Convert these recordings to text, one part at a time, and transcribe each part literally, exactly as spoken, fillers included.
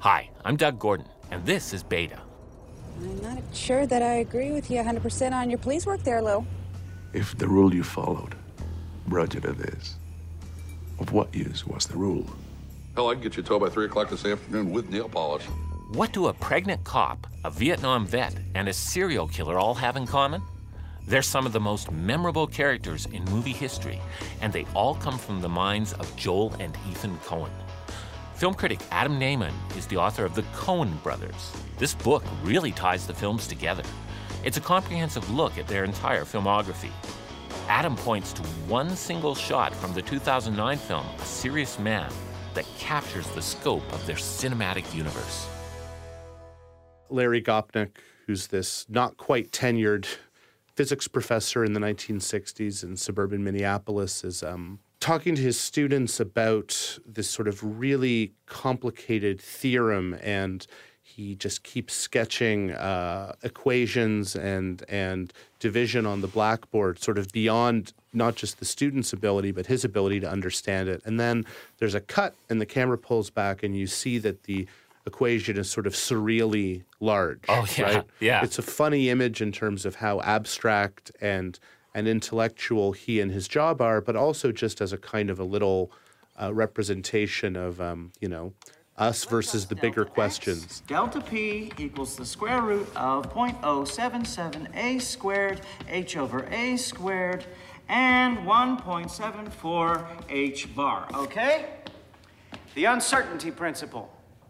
Hi, I'm Doug Gordon, and this is Beta. I'm not sure that I agree with you one hundred percent on your police work there, Lou. If the rule you followed brought you to this, of what use was the rule? Hell, I'd get you towed by three o'clock this afternoon with nail polish. What do a pregnant cop, a Vietnam vet, and a serial killer all have in common? They're some of the most memorable characters in movie history, and they all come from the minds of Joel and Ethan Coen. Film critic Adam Nayman is the author of The Coen Brothers. This book really ties the films together. It's a comprehensive look at their entire filmography. Adam points to one single shot from the two thousand nine film, A Serious Man, that captures the scope of their cinematic universe. Larry Gopnik, who's this not quite tenured physics professor in the nineteen sixties in suburban Minneapolis, is um, talking to his students about this sort of really complicated theorem, and he just keeps sketching uh, equations and and division on the blackboard, sort of beyond not just the student's ability, but his ability to understand it. And then there's a cut, and the camera pulls back, and you see that the equation is sort of surreally large. Oh, yeah, right? yeah. It's a funny image in terms of how abstract and and intellectual he and his job are, but also just as a kind of a little uh, representation of, um, you know, us versus the bigger questions. Delta P equals the square root of zero point zero seven seven a squared h over a squared and one point seven four h bar, okay? The uncertainty principle.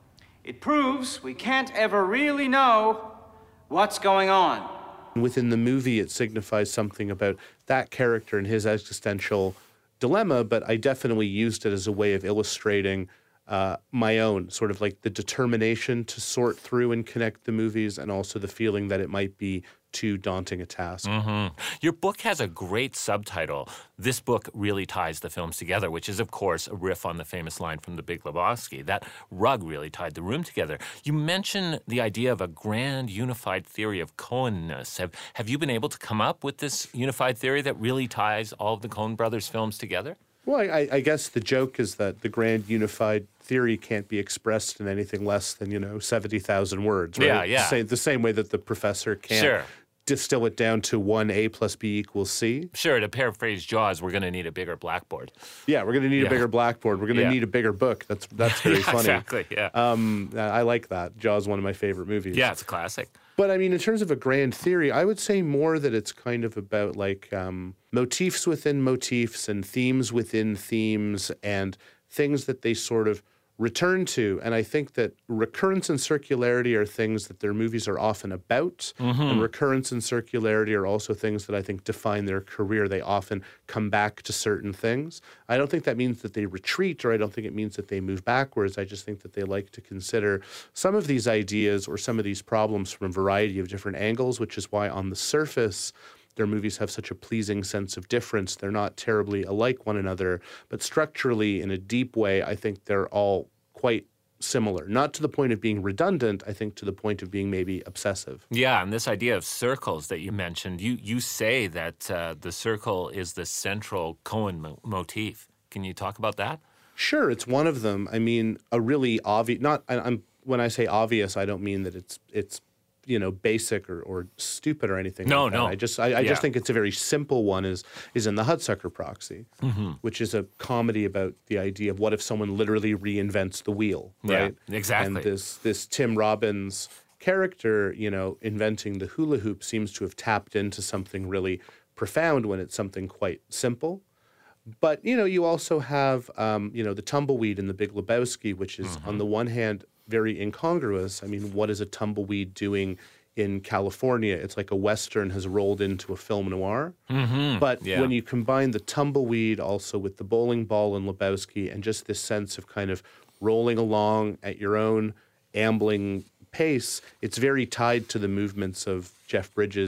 It proves we can't ever really know what's going on. Within the movie, it signifies something about that character and his existential dilemma, but I definitely used it as a way of illustrating uh, my own, sort of like the determination to sort through and connect the movies, and also the feeling that it might be too daunting a task. Mm-hmm. Your book has a great subtitle, This Book Really Ties the Films Together, which is, of course, a riff on the famous line from The Big Lebowski. That rug really tied the room together. You mention the idea of a grand unified theory of Coen-ness. Have, have you been able to come up with this unified theory that really ties all of the Coen brothers' films together? Well, I, I guess the joke is that the grand unified theory can't be expressed in anything less than, you know, seventy thousand words, right? Yeah, yeah. The same, the same way that the professor can't Sure. distill it down to one A plus B equals C. Sure, to paraphrase Jaws, we're going to need a bigger blackboard. Yeah, we're going to need Yeah. a bigger blackboard. We're going to Yeah. need a bigger book. That's that's very Yeah, funny. exactly, yeah. Um, I like that. Jaws is one of my favorite movies. Yeah, it's a classic. But I mean, in terms of a grand theory, I would say more that it's kind of about like um, motifs within motifs and themes within themes and things that they sort of return to. And I think that recurrence and circularity are things that their movies are often about. Mm-hmm. And recurrence and circularity are also things that I think define their career. They often come back to certain things. I don't think that means that they retreat, or I don't think it means that they move backwards. I just think that they like to consider some of these ideas or some of these problems from a variety of different angles, which is why on the surface, their movies have such a pleasing sense of difference. They're not terribly alike one another, but structurally, in a deep way, I think they're all quite similar. Not to the point of being redundant, I think to the point of being maybe obsessive. Yeah, and this idea of circles that you mentioned, you, you say that uh, the circle is the central Coen mo- motif. Can you talk about that? Sure, it's one of them. I mean, a really obvious, not, I, I'm, when I say obvious, I don't mean that it's, it's, you know, basic or, or stupid or anything No, like that. no. I just I, I Yeah. just think it's a very simple one is is in The Hudsucker Proxy, Mm-hmm. which is a comedy about the idea of what if someone literally reinvents the wheel, Yeah, right? exactly. And this this Tim Robbins character, you know, inventing the hula hoop seems to have tapped into something really profound when it's something quite simple. But, you know, you also have, um, you know, the tumbleweed in The Big Lebowski, which is Mm-hmm. on the one hand very incongruous. I mean, what is a tumbleweed doing in California? It's like a Western has rolled into a film noir. Mm-hmm. But Yeah. when you combine the tumbleweed also with the bowling ball in Lebowski and just this sense of kind of rolling along at your own ambling pace, it's very tied to the movements of Jeff Bridges'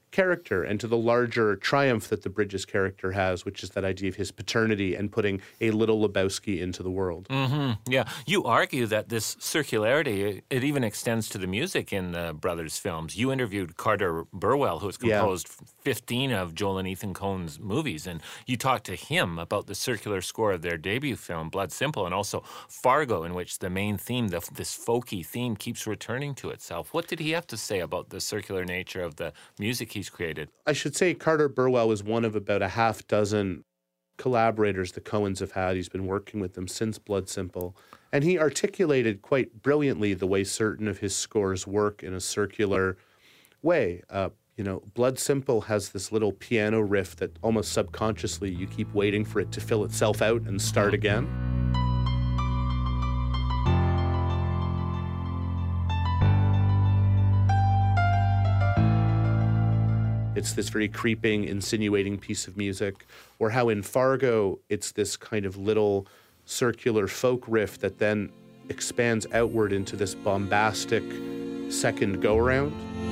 character and to the larger triumph that the Bridges character has, which is that idea of his paternity and putting a little Lebowski into the world. Mm-hmm. Yeah. You argue that this circularity, it even extends to the music in the Brothers films. You interviewed Carter Burwell, who has composed yeah. fifteen of Joel and Ethan Coen's movies, and you talked to him about the circular score of their debut film, Blood Simple, and also Fargo, in which the main theme, the, this folky theme, keeps returning to itself. What did he have to say about the circular nature of the music he's created? I should say Carter Burwell is one of about a half dozen collaborators the Coens have had. He's been working with them since Blood Simple. And he articulated quite brilliantly the way certain of his scores work in a circular way. Uh, you know, Blood Simple has this little piano riff that almost subconsciously you keep waiting for it to fill itself out and start again. It's this very creeping, insinuating piece of music. Or how in Fargo, it's this kind of little circular folk riff that then expands outward into this bombastic second go-around.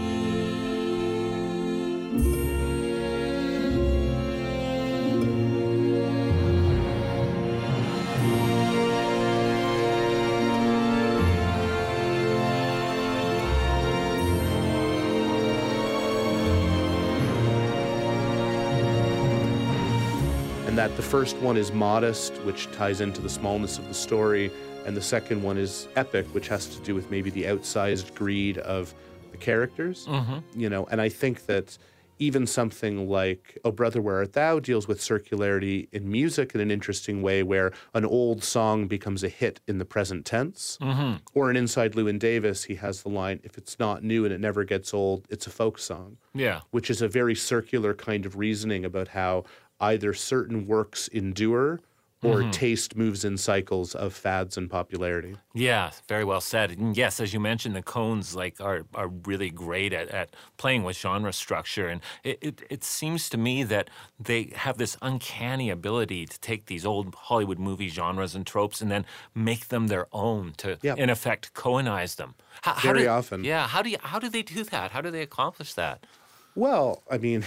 That the first one is modest, which ties into the smallness of the story, and the second one is epic, which has to do with maybe the outsized greed of the characters. Mm-hmm. You know, and I think that even something like Oh Brother, Where Art Thou deals with circularity in music in an interesting way, where an old song becomes a hit in the present tense. Mm-hmm. Or in Inside Llewyn Davis, he has the line, if it's not new and it never gets old, it's a folk song. Yeah. Which is a very circular kind of reasoning about how either certain works endure or mm-hmm. taste moves in cycles of fads and popularity. Yeah, very well said. And yes, as you mentioned, the Coens like are are really great at, at playing with genre structure. And it, it, it seems to me that they have this uncanny ability to take these old Hollywood movie genres and tropes and then make them their own, to, yep. in effect, Coenize them. How, very how do, often. Yeah, how do you, how do they do that? How do they accomplish that? Well, I mean...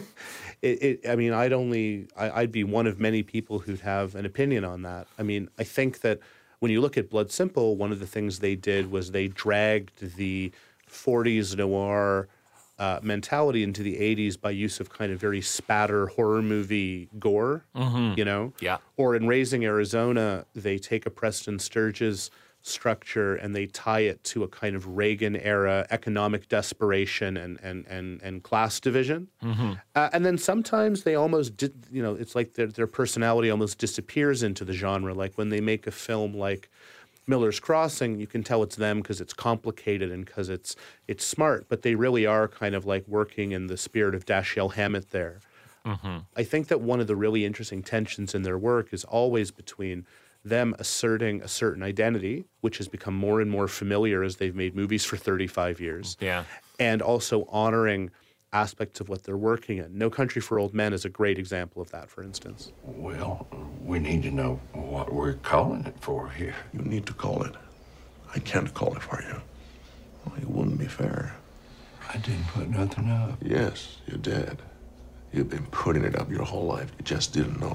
It, it, I mean, I'd only, I, I'd be one of many people who'd have an opinion on that. I mean, I think that when you look at Blood Simple, one of the things they did was they dragged the forties noir uh, mentality into the eighties by use of kind of very spatter horror movie gore, mm-hmm. you know? Yeah. Or in Raising Arizona, they take a Preston Sturges structure and they tie it to a kind of Reagan-era economic desperation and and and, and class division. Mm-hmm. Uh, and then sometimes they almost, did, you know, it's like their, their personality almost disappears into the genre. Like when they make a film like Miller's Crossing, you can tell it's them because it's complicated and because it's it's smart, but they really are kind of like working in the spirit of Dashiell Hammett there. Mm-hmm. I think that one of the really interesting tensions in their work is always between them asserting a certain identity, which has become more and more familiar as they've made movies for thirty-five years, yeah, and also honoring aspects of what they're working in. No Country for Old Men is a great example of that, for instance. Well, we need to know what we're calling it for here. You need to call it. I can't call it for you. Well, it wouldn't be fair. I didn't put nothing up. Yes, you did. You've been putting it up your whole life. You just didn't know it.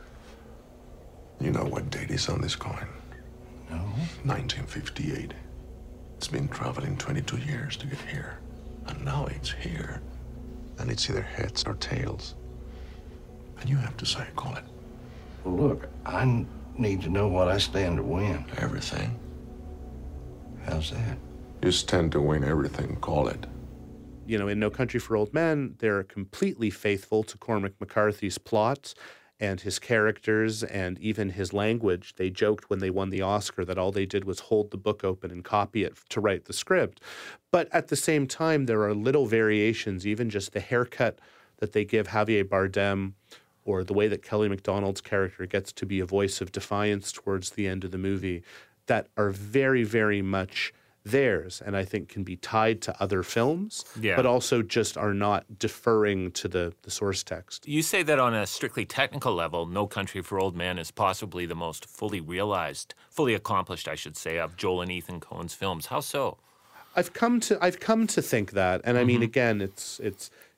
You know what date is on this coin? No. nineteen fifty-eight. It's been traveling twenty-two years to get here. And now it's here. And it's either heads or tails. And you have to say, call it. Well, look, I n- need to know what I stand to win. Everything. How's that? You stand to win everything, call it. You know, in No Country for Old Men, they're completely faithful to Cormac McCarthy's plot and his characters and even his language. They joked when they won the Oscar that all they did was hold the book open and copy it to write the script. But at the same time, there are little variations, even just the haircut that they give Javier Bardem or the way that Kelly MacDonald's character gets to be a voice of defiance towards the end of the movie, that are very, very much theirs, and I think can be tied to other films, yeah. but also just are not deferring to the, the source text. You say that on a strictly technical level, No Country for Old Men is possibly the most fully realized, fully accomplished, I should say, of Joel and Ethan Coen's films. How so? I've come to I've come to think that, and I mm-hmm. mean, again, it's it's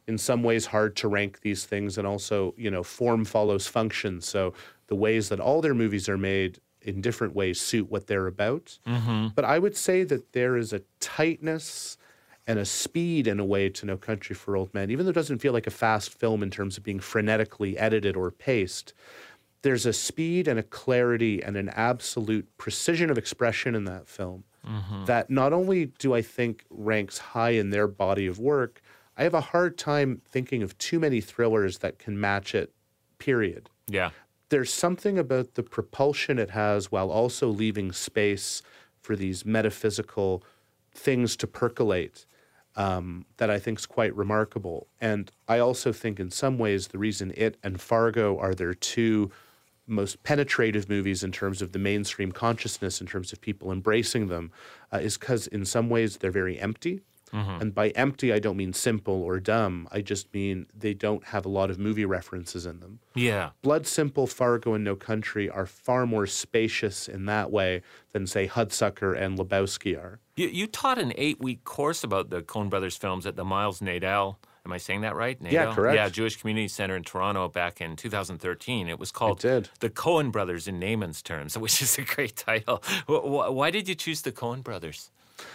in some ways hard to rank these things, and also, you know, form follows function. So the ways that all their movies are made in different ways suit what they're about. Mm-hmm. But I would say that there is a tightness and a speed in a way to No Country for Old Men, even though it doesn't feel like a fast film in terms of being frenetically edited or paced. There's a speed and a clarity and an absolute precision of expression in that film mm-hmm. that not only do I think ranks high in their body of work, I have a hard time thinking of too many thrillers that can match it, period. Yeah. There's something about the propulsion it has while also leaving space for these metaphysical things to percolate um, that I think is quite remarkable. And I also think in some ways the reason it and Fargo are their two most penetrative movies in terms of the mainstream consciousness, in terms of people embracing them, uh, is because in some ways they're very empty. Mm-hmm. And by empty, I don't mean simple or dumb. I just mean they don't have a lot of movie references in them. Yeah. Blood Simple, Fargo, and No Country are far more spacious in that way than, say, Hudsucker and Lebowski are. You, you taught an eight-week course about the Coen Brothers films at the Miles Nadel. Am I saying that right? Nadel? Yeah, correct. Yeah, Jewish Community Center in Toronto back in two thousand thirteen. It was called I did. The Coen Brothers in Naaman's Terms, which is a great title. Why did you choose the Coen Brothers?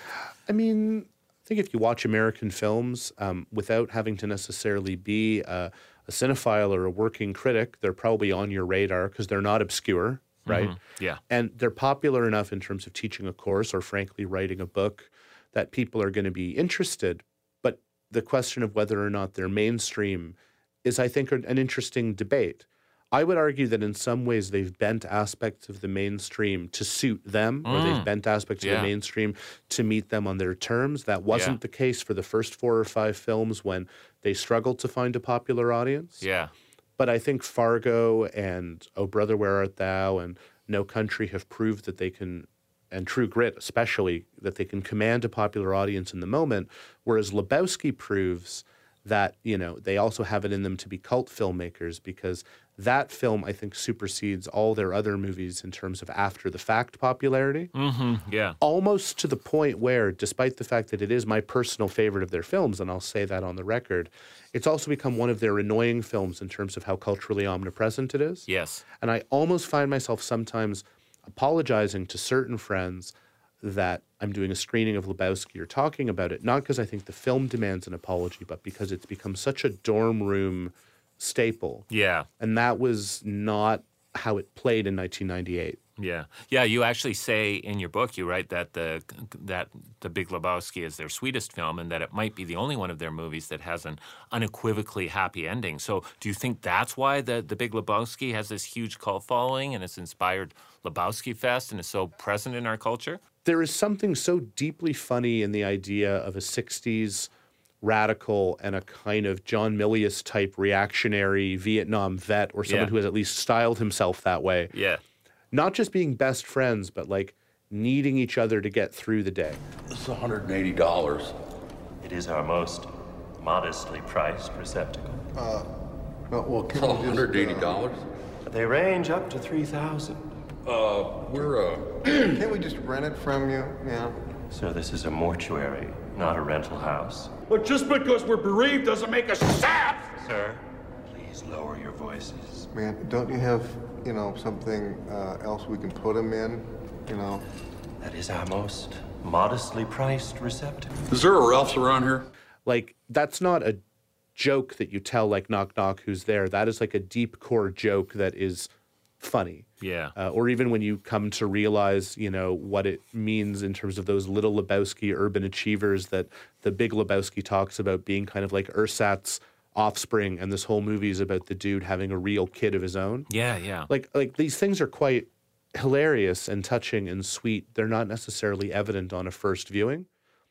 I mean, I think if you watch American films um, without having to necessarily be a, a cinephile or a working critic, they're probably on your radar because they're not obscure, right? Mm-hmm. Yeah. And they're popular enough in terms of teaching a course or, frankly, writing a book that people are going to be interested. But the question of whether or not they're mainstream is, I think, an interesting debate. I would argue that in some ways they've bent aspects of the mainstream to suit them, or they've bent aspects Yeah. of the mainstream to meet them on their terms. That wasn't Yeah. the case for the first four or five films when they struggled to find a popular audience. Yeah. But I think Fargo and Oh Brother, Where Art Thou and No Country have proved that they can, and True Grit especially, that they can command a popular audience in the moment, whereas Lebowski proves that, you know, they also have it in them to be cult filmmakers, because that film, I think, supersedes all their other movies in terms of after-the-fact popularity. Mm-hmm. Yeah. Almost to the point where, despite the fact that it is my personal favorite of their films, and I'll say that on the record, it's also become one of their annoying films in terms of how culturally omnipresent it is. Yes. And I almost find myself sometimes apologizing to certain friends that I'm doing a screening of Lebowski or talking about it, not because I think the film demands an apology, but because it's become such a dorm room staple. Yeah. And that was not how it played in nineteen ninety-eight. Yeah, yeah. You actually say in your book, you write that the that the Big Lebowski is their sweetest film, and that it might be the only one of their movies that has an unequivocally happy ending. So, do you think that's why the the Big Lebowski has this huge cult following and it's inspired Lebowski Fest and is so present in our culture? There is something so deeply funny in the idea of a sixties radical and a kind of John Milius type reactionary Vietnam vet, or someone Yeah. who has at least styled himself that way. Yeah. Not just being best friends, but like needing each other to get through the day. This is one hundred eighty dollars. It is our most modestly priced receptacle. Uh, well, well can Oh, we one hundred eighty just, dollars? They range up to three thousand. Uh, we're, uh, uh, can't we just rent it from you? Yeah. So this is a mortuary, not a rental house. But just because we're bereaved doesn't make us sad! Sir, please lower your voices. Man, don't you have, you know, something uh, else we can put them in? You know? That is our most modestly priced receptacle. is there a Ralph's around here? Like, that's not a joke that you tell like Knock Knock Who's There. That is like a deep core joke that is funny. Yeah. Uh, or even when you come to realize, you know, what it means in terms of those little Lebowski urban achievers that the Big Lebowski talks about being kind of like Ersatz offspring, and this whole movie is about the dude having a real kid of his own. Yeah, yeah. Like, like these things are quite hilarious and touching and sweet. They're not necessarily evident on a first viewing.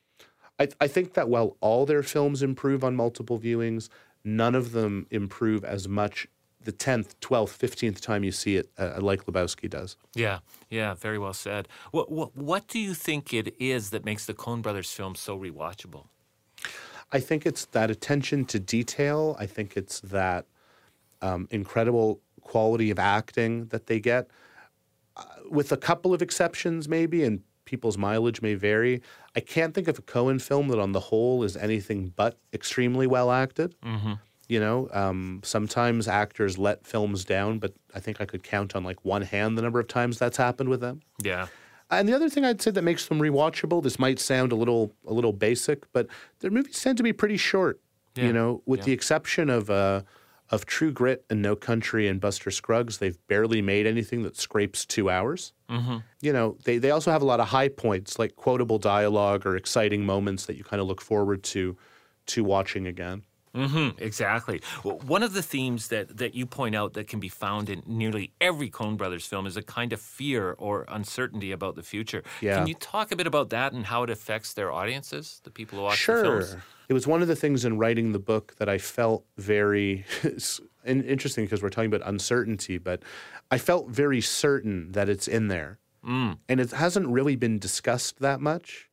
I, I think that while all their films improve on multiple viewings, none of them improve as much the tenth, twelfth, fifteenth time you see it uh, like Lebowski does. Yeah, yeah, very well said. What, what, what do you think it is that makes the Coen Brothers films so rewatchable? I think it's that attention to detail. I think it's that um, incredible quality of acting that they get, uh, with a couple of exceptions maybe, and people's mileage may vary. I can't think of a Coen film that on the whole is anything but extremely well acted. Mm-hmm. You know, um, sometimes actors let films down, but I think I could count on like one hand the number of times that's happened with them. Yeah. And the other thing I'd say that makes them rewatchable, this might sound a little a little basic, but their movies tend to be pretty short. Yeah. You know, with Yeah. the exception of uh, of True Grit and No Country and Buster Scruggs, they've barely made anything that scrapes two hours. Mm-hmm. You know, they, they also have a lot of high points, like quotable dialogue or exciting moments that you kind of look forward to to watching again. Mm-hmm, exactly. Well, one of the themes that, that you point out that can be found in nearly every Coen Brothers film is a kind of fear or uncertainty about the future. Yeah. Can you talk a bit about that and how it affects their audiences, the people who watch Sure. the films? It was one of the things in writing the book that I felt very and interesting because we're talking about uncertainty, but I felt very certain that it's in there. Mm. And it hasn't really been discussed that much.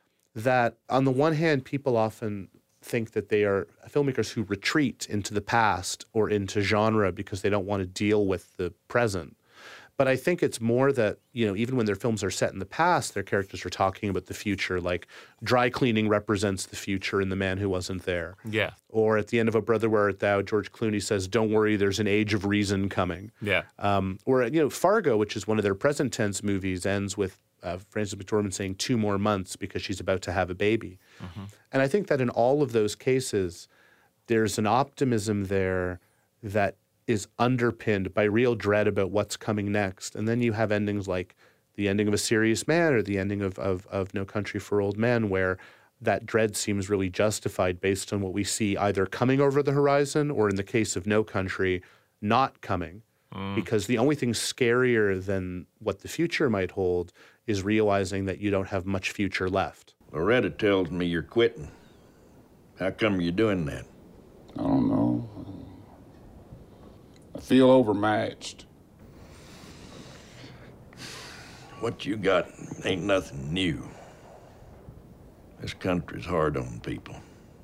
That on the one hand, people often think that they are filmmakers who retreat into the past or into genre because they don't want to deal with the present. But I think it's more that, you know, even when their films are set in the past, their characters are talking about the future, like dry cleaning represents the future in The Man Who Wasn't There. Yeah. Or at the end of A Brother, Where Art Thou, George Clooney says, don't worry, there's an age of reason coming. Yeah. Um, or, you know, Fargo, which is one of their present tense movies, ends with uh, Frances McDormand saying two more months because she's about to have a baby. Mm-hmm. And I think that in all of those cases, there's an optimism there that is underpinned by real dread about what's coming next. And then you have endings like the ending of A Serious Man or the ending of, of, of No Country for Old Men, where that dread seems really justified based on what we see either coming over the horizon or, in the case of No Country, not coming. Mm. Because the only thing scarier than what the future might hold is realizing that you don't have much future left. Loretta tells me you're quitting. How come you're doing that? I don't know. I feel overmatched. What you got ain't nothing new. This country's hard on people.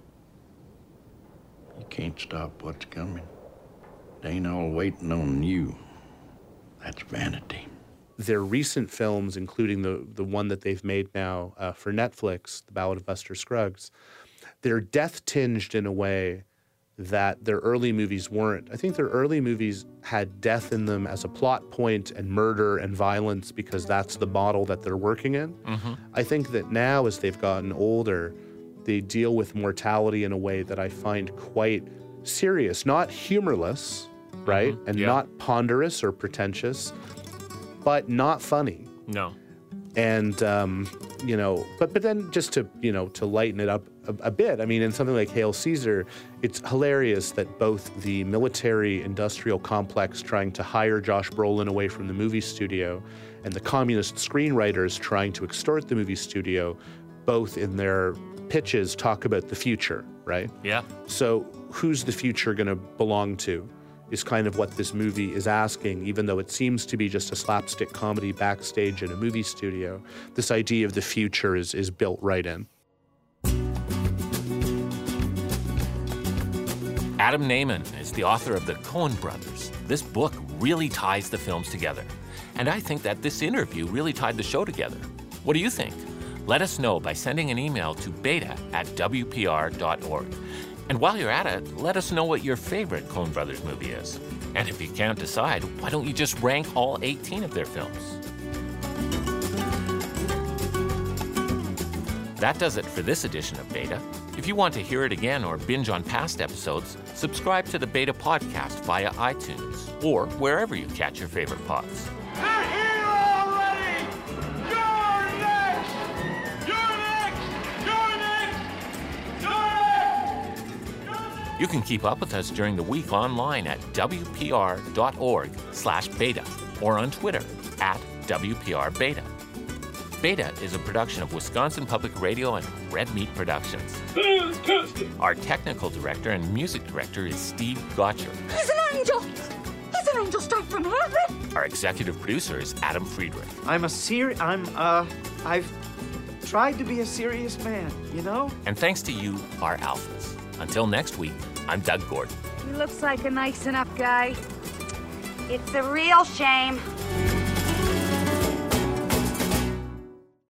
You can't stop what's coming. It ain't all waiting on you. That's vanity. Their recent films, including the the one that they've made now uh, for Netflix, The Ballad of Buster Scruggs, they're death-tinged in a way that their early movies weren't. I think their early movies had death in them as a plot point and murder and violence because that's the model that they're working in. Mm-hmm. I think that now, as they've gotten older, they deal with mortality in a way that I find quite serious, not humorless, right? Mm-hmm. And Yeah. not ponderous or pretentious, but not funny. No. And, um, you know, but but then just to, you know, to lighten it up a, a bit, I mean, in something like Hail Caesar, it's hilarious that both the military-industrial complex trying to hire Josh Brolin away from the movie studio and the communist screenwriters trying to extort the movie studio, both in their pitches talk about the future, right? Yeah. So who's the future going to belong to is kind of what this movie is asking, even though it seems to be just a slapstick comedy backstage in a movie studio. This idea of the future is, is built right in. Adam Nayman is the author of The Coen Brothers. This book really ties the films together. And I think that this interview really tied the show together. What do you think? Let us know by sending an email to beta at w p r dot org. And while you're at it, let us know what your favorite Coen Brothers movie is. And if you can't decide, why don't you just rank all eighteen of their films? That does it for this edition of Beta. If you want to hear it again or binge on past episodes, subscribe to the Beta podcast via iTunes or wherever you catch your favorite pods. They're here already! You're next! You're next! You're next! You're next! You can keep up with us during the week online at w p r dot org slash beta or on Twitter at W P R Beta. Beta is a production of Wisconsin Public Radio and Red Meat Productions. Our technical director and music director is Steve Gotcher. He's an angel! He's an angel straight from heaven! Our executive producer is Adam Friedrich. I'm a ser- I'm, uh, I've tried to be a serious man, you know? And thanks to you, our alphas. Until next week, I'm Doug Gordon. He looks like a nice enough guy. It's a real shame.